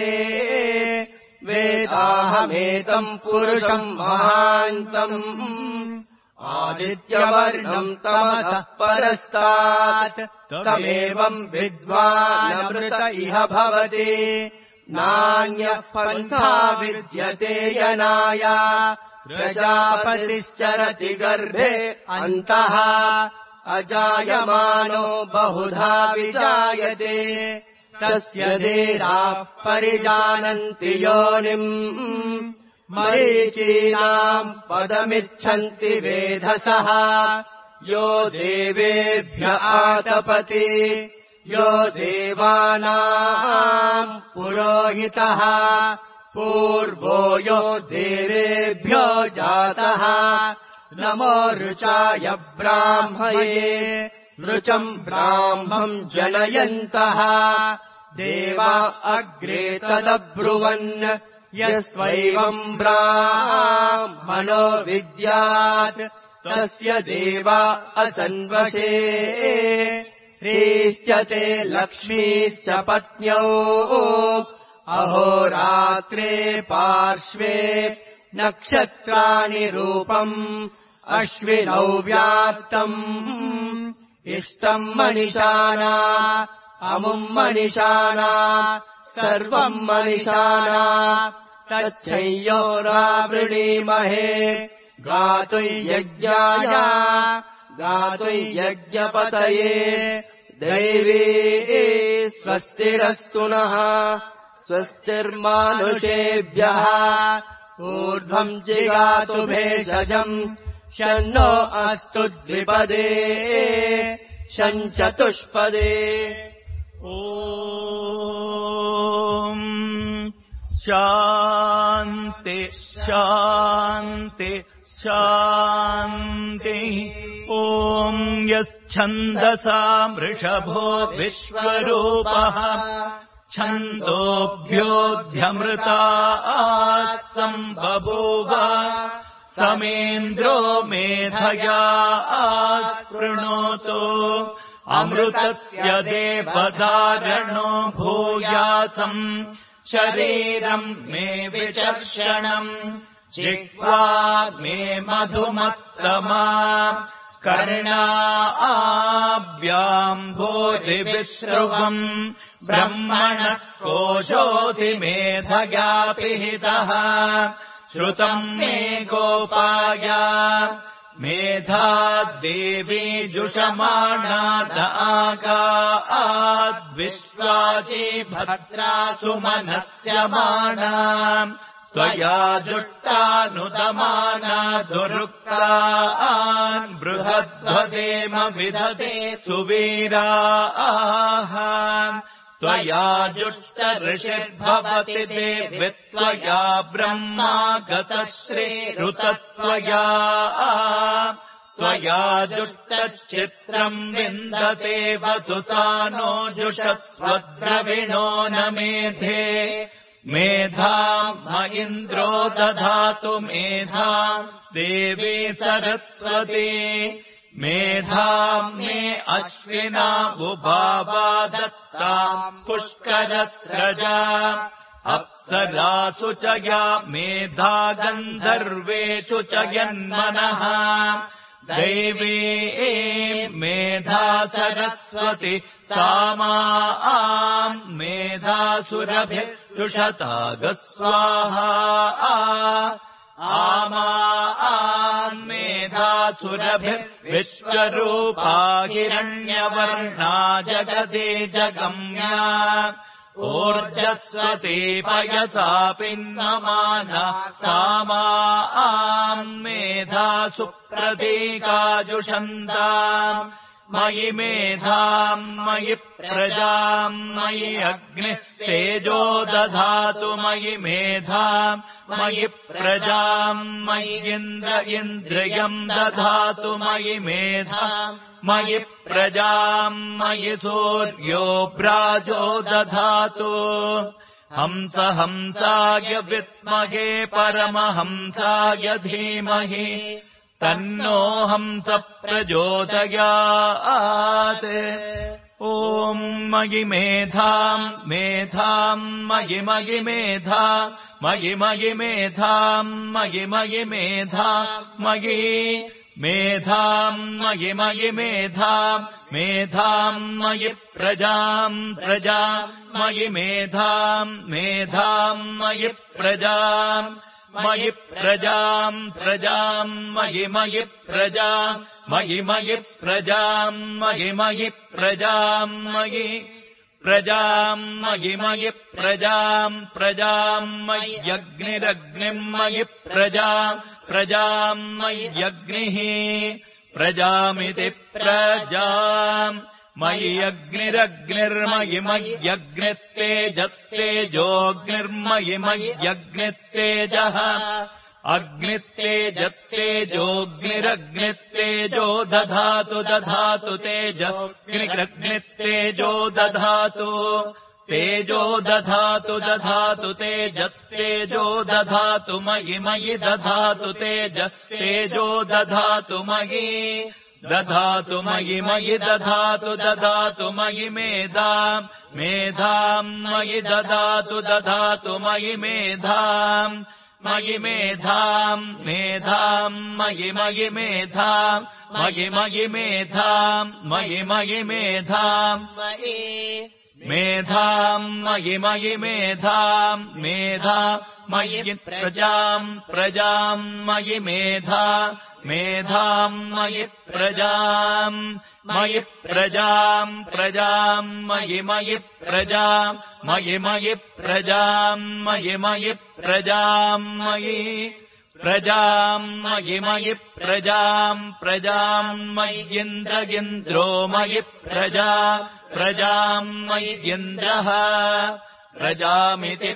वेदाहमेतम् पुरुषम् महान्तम् आदित्यवर्णम् तमसः परस्तात् तमेवम् विद्वानमृत इह भवति नान्यः पन्था विद्यते यनाय प्रजापतिश्चरति गर्भे अन्तः अजायमानो बहुधा विजायते तस्य देहाः परिजानन्ति योनिम् मरीचीनाम् पदमिच्छन्ति वेधसः यो देवेभ्य आतपति यो देवानाम् पुरोहितः पूर्वो यो देवेभ्यो जातः नमो ऋचाय ब्राह्मये ऋचम् ब्राह्मम् जनयन्तः देवा अग्रे तदब्रुवन् यस्त्वैवम् ब्राह्मणो विद्यात् तस्य देवा असन्वशे ह्रीश्च ते लक्ष्मीश्च पत्न्यौ अहोरात्रे पार्श्वे नक्षत्राणि रूपम् अश्विनौ व्याप्तम् इष्टम् मनिषाना अमुम् मनिषाना सर्वम् मनिषाना तच्छय्योरावृणीमहे गातुयज्ञाय गातुयज्ञपतये दैवी स्वस्तिरस्तु नः स्वस्तिर्मानुषेभ्यः ऊर्ध्वम् जिगातु भेषजम् शन्नो अस्तु द्विपदे शञ्चतुष्पदे ॐ शान्ति शान्ति शान्तिः ॐ यच्छन्दसा वृषभो विश्वरूपः छन्दोभ्योऽध्यमृतात् सम्बभूव समेन्द्रो मेधया आस्पृणोतु अमृतस्य देवधारणो भूयासम् शरीरम् मे विचर्षणम् जिह्वा मे मधुमत्तमा कर्णाभ्याम् भूरिविश्रुवम् ब्रह्मणः कोशोऽसि मेधया पिहितः श्रुतम् मे गोपाय मेधा देवी जुषमाणाद आगाद्विश्वाची भद्रा सुमनस्यमाना त्वया जुष्टानुदमाना दुरुक्तान् बृहद्वदेम विदधे सुवीराः त्वया जुष्ट ऋषिर्भवति देवि त्वया ब्रह्मा गतश्रीरुतत्वया त्वया जुष्टश्चित्रम् विन्दते वसुसानो जुषस्वद्रविणो न मेधे मेधाम् म इन्द्रो दधातु मेधाम् देवी सरस्वती मेधाम् मे अश्विना बुभावा दत्ताम् पुष्करस्रजा अप्सरासु च या मेधा गन्धर्वेषु च यन्मनः दैवी मेधा सरस्वती सामाम् मेधासुरभिर्जुषतागस्वाहा आमाम् मेधासुरभिर्विश्वरूपा हिरण्यवर्णा जगदे जगम्या ऊर्जस्वती पयसा पिन्नमाना सामाम् मेधासु प्रतीकाजुषन्ताम् मयि मेधाम् मयि प्रजाम् मयि अग्निस्तेजो दधातु मयि मेधाम् मयि प्रजाम् मयि इन्द्र इन्द्रियम् दधातु मयि मेधाम् मयि प्रजाम् मयि सूर्यो भ्राजो दधातु हंस हंसाय विद्महे परमहंसाय धीमहि तन्नो हंस प्रचोदयात् ॐ मयि मेधाम् मेधाम् मयि मयि मेधा मयि मयि मेधाम् मयि मयि मेधा मयि मेधाम् मयि मयि मेधाम् मेधाम् मयि प्रजाम् प्रजाम् मयि मेधाम् मेधाम् मयि प्रजाम् मयि प्रजाम् प्रजाम् मयि मयि प्रजाम् मयि मयि प्रजाम् मयि मयि प्रजाम् मयि प्रजाम् मयि मयि प्रजाम् प्रजाम् मय्यग्निरग्निम् मयि प्रजाम् प्रजाम् मय्यग्निः प्रजामिति प्रजाम् मयि अग्निरग्निर्मयि मय्यग्निस्तेजस्तेजोऽग्निर्मयि मय्यग्निस्तेजः अग्निस्तेजस्तेजोऽग्निरग्निस्तेजो दधातु दधातु तेजस्ग्निरग्निस्तेजो दधातु तेजो दधातु दधातु तेजस्तेजो दधातु मयि मयि दधातु तेजस्तेजो दधातु मयि दधातु मयि मयि दधातु दधातु मयि मेधाम् मेधाम् मयि दधातु दधातु मयि मेधाम् मयि मेधाम् मेधाम् मयि मयि मेधाम् मयि मयि मेधाम् मयि मयि मेधाम् मयि मेधाम् मयि मयि मेधाम् मेधा मयि प्रजाम् प्रजाम् मयि मेधा मेधाम् मयि प्रजाम् मयि प्रजाम् प्रजाम् मयि मयि प्रजाम् मयि मयि प्रजाम् मयि मयि प्रजाम् मयि प्रजाम् मयि मयि प्रजाम् प्रजाम् मय्यिन्द्र इन्द्रो मयि प्रजा प्रजाम् मय्यिन्द्रः प्रजामिति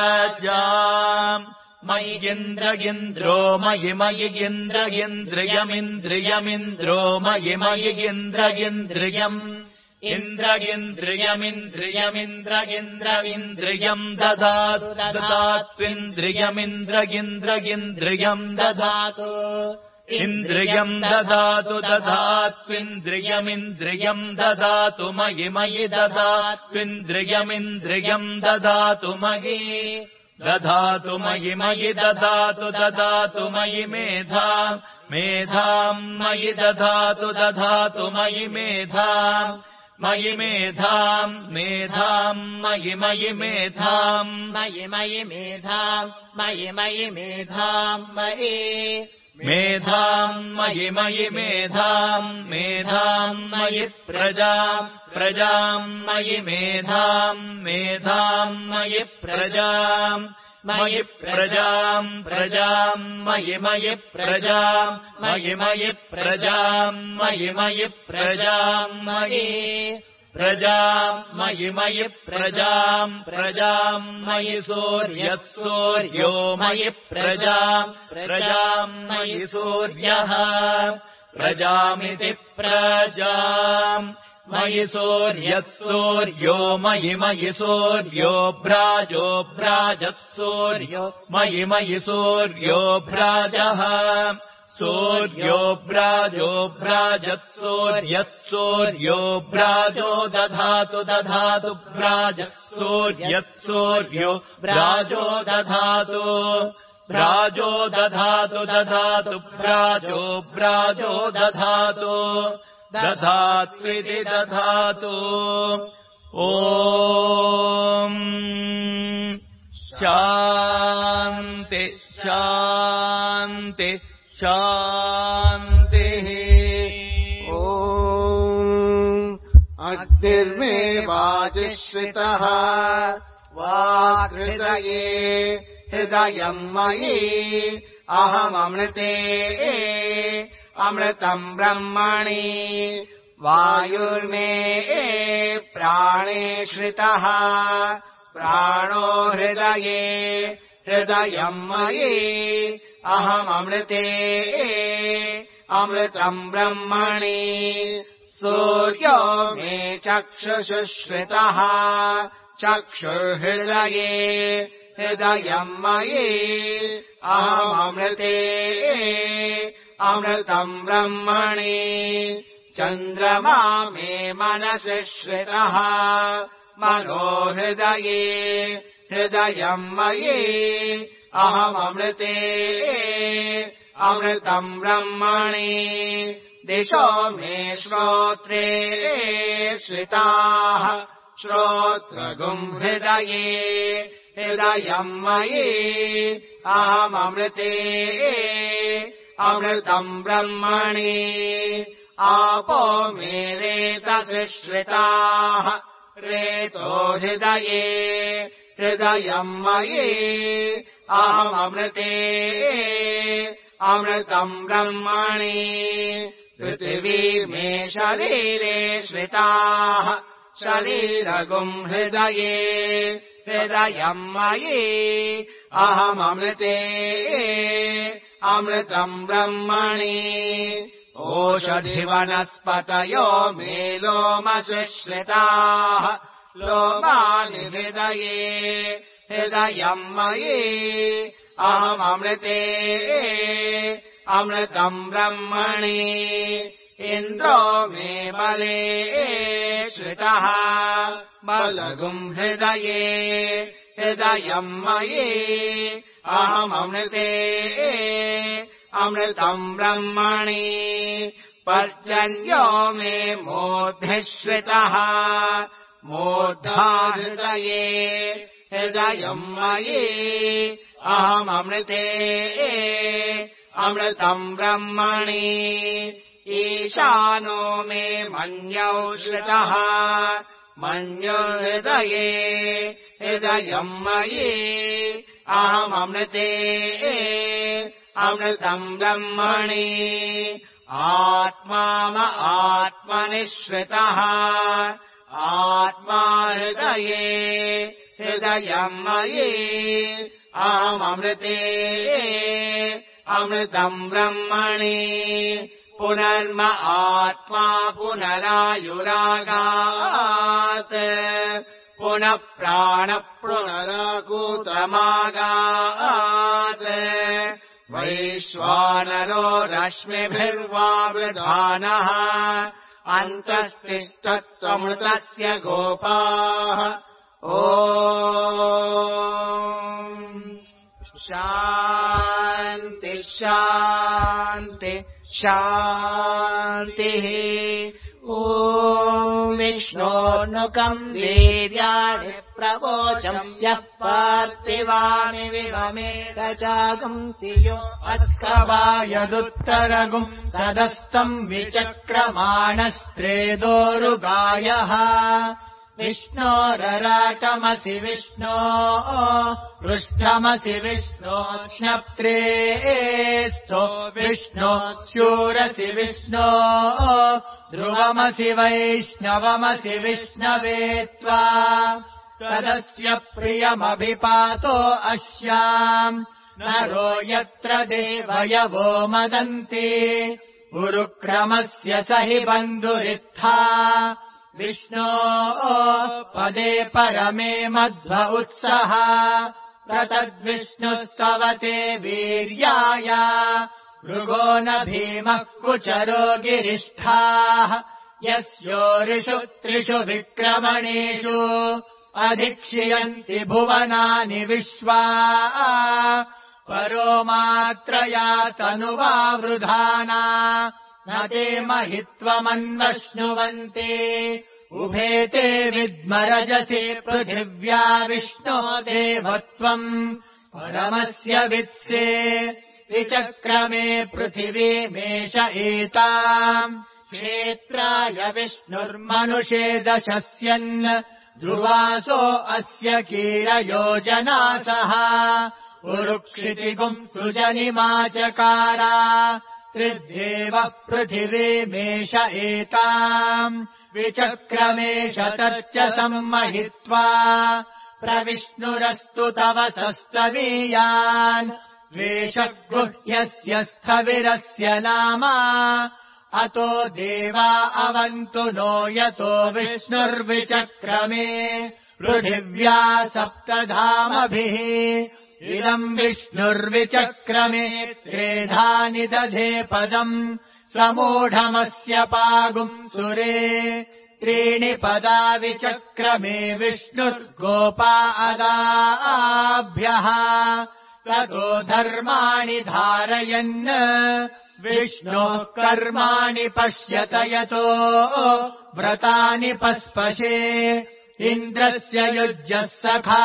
प्रजाम् मय्यिन्द्र इन्द्रो मयि मयि इन्द्र इन्द्रियमिन्द्रियमिन्द्रो मयि मयि इन्द्र इन्द्रियम् इन्द्र इन्द्रियमिन्द्रियमिन्द्र इन्द्र इन्द्रियम् दधातु ददात्विन्द्रियमिन्द्र इन्द्र इन्द्रियम् दधातु इन्द्रियम् दधातु दधात्विन्द्रियमिन्द्रियम् दधातु मयि मयि दधात्विन्द्रियमिन्द्रियम् दधातु मयि दधातु मयि मयि दधातु दधातु मयि मेधाम् मेधाम् मयि दधातु दधातु मयि मेधाम् मयि मेधाम् मेधाम् मयि मयि मेधाम् मयि मयि मेधाम् मयि मयि मेधाम् मयि मेधाम् मयि मयि मेधाम् मेधाम् मयि प्रजाम् प्रजाम् मयि मेधाम् मेधाम् मयि प्रजाम् मयि प्रजाम् प्रजाम् मयि मयि प्रजाम् मयि मयि प्रजाम् मयि मयि प्रजाम् मयि प्रजाम् मयि मयि प्रजाम् प्रजाम् मयि सूर्यः सूर्यो मयि प्रजाम् प्रजाम् मयि सूर्यः प्रजामिति प्रजाम् मयि सूर्यः सूर्यो मयि मयि सूर्यो भ्राजो भ्राजः सूर्यो मयि मयि सूर्यो भ्राजः सूर्यो भ्राजो भ्राजः सूर्यः सूर्यो भ्राजो दधातु दधातु भ्राजः सूर्यः सूर्यो भ्राजो दधातु भ्राजो दधातु दधातु भ्राजो भ्राजो दधातु दधात्विति दधातु ॐ शान्ति शान्ति शान्तिः ॐ अग्निर्मे वाजिश्रितः वाक्हृदये हृदयम् मयि अहममृते अमृतम् ब्रह्मणि वायुर्मे प्राणे श्रितः प्राणो हृदये हृदयम् मयि अहममृते अमृतम् ब्रह्मणि सूर्यो मे चक्षुषुश्रितः चक्षुर्हृदये हृदयम् मयि अहममृते अमृतम् ब्रह्मणि चन्द्रमा मे मनसि श्रितः मनो हृदये हृदयम् मयि अहममृते अमृतम् ब्रह्मणि दिशो मे श्रोत्रे श्रिताः श्रोत्रगुम् हृदये हृदयम् मयि अहममृते अमृतम् ब्रह्मणि आपो मे रेतसि श्रिताः रेतो हृदये हृदयम् मयि अहममृते अमृतम् ब्रह्मणि पृथिवी मे शरीरे श्रिताः शरीरगुम् हृदये हृदयम् मयि अहममृते अमृतम् ब्रह्मणि ओषधिवनस्पतयो मे लोमसि श्रिताः लोमानि हृदये हृदयम् मयि अहममृते अमृतम् ब्रह्मणि इन्द्रो मे बले श्रितः बलगुम् हृदये हृदयम् मयि अहममृते अमृतम् ब्रह्मणि पर्जन्यो मे मूर्ध्नि श्रितः मूर्धा हृदये हृदयम् मयि अहममृते अमृतम् ब्रह्मणि ईशानो मे मन्यौ श्रितः मन्युर्हृदये हृदयम् मयि अहममृते अमृतम् ब्रह्मणि आत्मा म आत्मनि श्रितः आत्मा हृदये हृदयम् मयि अहममृते अमृतम् ब्रह्मणि पुनर्म आत्मा पुनरायुरागात् पुनः प्राणः पुनराकूतमागात् वैश्वानरो रश्मिभिर्वावृधानः अन्तस्तिष्ठत्वमृतस्य गोपाः ॐ शान्ति शान्ति शान्तिः ॐ विष्णोर्नुकम् वीर्याणि प्रवोचम् यः पार्थिवानि विवमेदजागंसि यो अस्कवायदुत्तरगुम् सदस्तम् विचक्रमाणस्त्रेदोरुगायः विष्णोरराटमसि विष्णो पृष्ठमसि विष्णो स्नप्त्रेस्तो विष्णो शूरसि विष्णो ध्रुवमसि वैष्णवमसि विष्णवे त्वा तदस्य प्रियमभिपातो अस्याम् नरो यत्र देवयवो मदन्ति उरुक्रमस्य स हि बन्धुरित्था विष्णो पदे परमे मध्व उत्सः ततद्विष्णुः स्तवते वीर्याय मृगो न भीमः कुचरो गिरिष्ठाः यस्योरिषु त्रिषु विक्रमणेषु अधिक्षियन्ति भुवनानि विश्वा परो मात्रया तनुवावृधाना न ते महित्वमन्वश्नुवन्ति उभे ते विद्मरजसि पृथिव्या विष्णो देवत्वम् परमस्य वित्से विचक्रमे पृथिवीमेष एताम् क्षेत्राय विष्णुर्मनुषे दशस्यन् ध्रुवासो अस्य कीरयोजनासः उरुक्षितिगुम् सृजनिमाचकारा त्रिदेव पृथिवीमेष एताम् विचक्रमेष तच्च सम्महित्वा प्रविष्णुरस्तु तव सस्तवीयान् द्वेषगुह्यस्य स्थविरस्य नाम अतो देवा अवन्तु नो यतो विष्णुर्विचक्रमे पृथिव्या सप्तधामभिः इदम् विष्णुर्विचक्रमे त्रेधानि दधे पदम् समूढमस्य पागुम् सुरे त्रीणि पदा विचक्रमे विष्णुर्गोपा अदाभ्यः ततो धर्माणि धारयन् विष्णोः कर्माणि पश्यत यतो व्रतानि पस्पशे इन्द्रस्य युज्यः सखा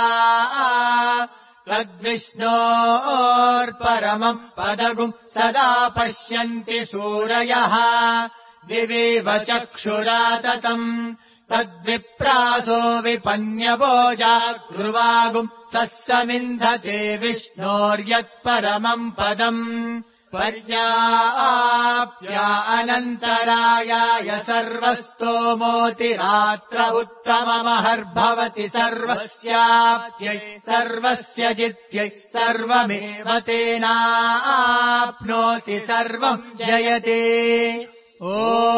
तद्विष्णोर्परमम् पदगुम् सदा पश्यन्ति सूरयः दिवेव चक्षुराततम् तद्विप्रासो विपन्यवोजाग्रुवागुम् सस्समिन्धते विष्णोर्यत्परमम् पदम् पर्याप्या अनन्तरायाय सर्वस्तोमोतिरात्र उत्तममहर्भवति सर्वस्याप्त्यै सर्वस्य जित्यै सर्वमेव तेनाप्नोति सर्वम् जयते ॐ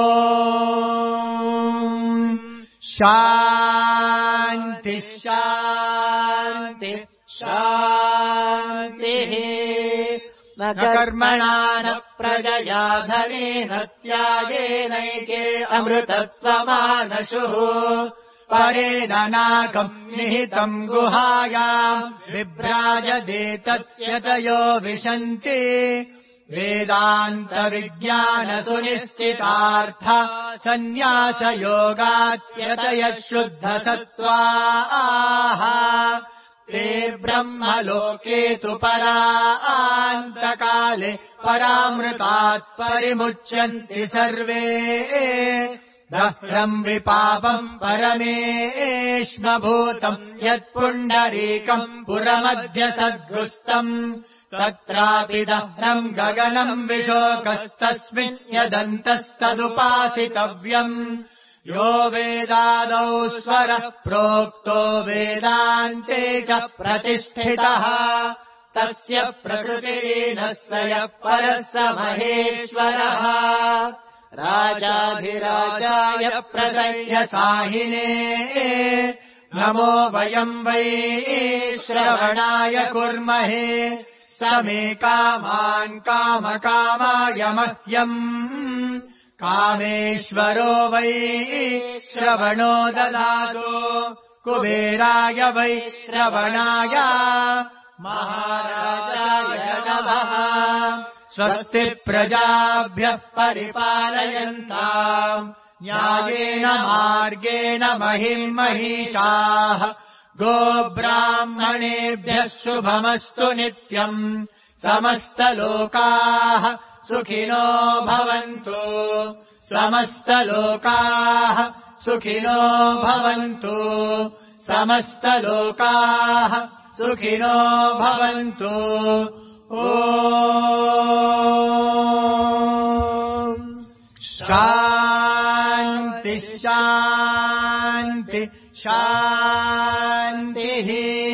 शान्ति शान्ति शान्तिः न कर्मणा न प्रजया धनेन त्यागेनैके अमृतत्वमानशुः परेण नाकम् निहितम् गुहायाम् विभ्राजते तत्यतयो विशन्ति वेदान्तविज्ञानसुनिश्चितार्थ सन्न्यासयोगात्यतयः शुद्धसत्त्वाः ते ब्रह्मलोके तु परान्तकाले परामृतात् परिमुच्यन्ति सर्वे दह्रम् विपापम् परमेष्मभूतम् यत्पुण्डरीकम् पुरमद्य सद्गुस्तम् तत्रापि दह्रम् गगनम् विशोकस्तस्मिन् यदन्तस्तदुपासितव्यम् यो वेदादौ स्वरः प्रोक्तो वेदान्ते च प्रतिष्ठितः तस्य प्रकृतिरीनः स यः परः स महेश्वरः राजाधिराजाय प्रसह्यसाहिने नमो वयम् वै श्रवणाय कुर्महे स मे कामान् कामकामाय मह्यम् कामेश्वरो वै श्रवणो ददातु कुबेराय वै श्रवणाय महाराजाय नमः स्वस्ति प्रजाभ्यः परिपालयन्ताम् न्यायेन मार्गेण महिम् महीषाः गोब्राह्मणेभ्यः शुभमस्तु नित्यम् समस्तलोकाः सुखिनो भवन्तु समस्तलोकाः सुखिनो भवन्तु समस्तलोकाः सुखिनो भवन्तु ॐ शान्ति शान्ति शान्तिः।